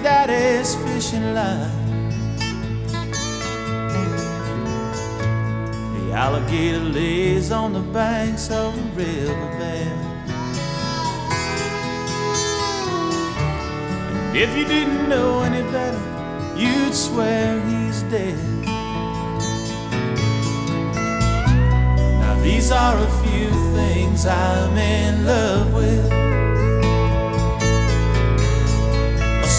daddy's fishing line. The alligator lays on the banks of a riverbed. And if you didn't know any better, you'd swear he's dead. Now these are a few things I'm in love with.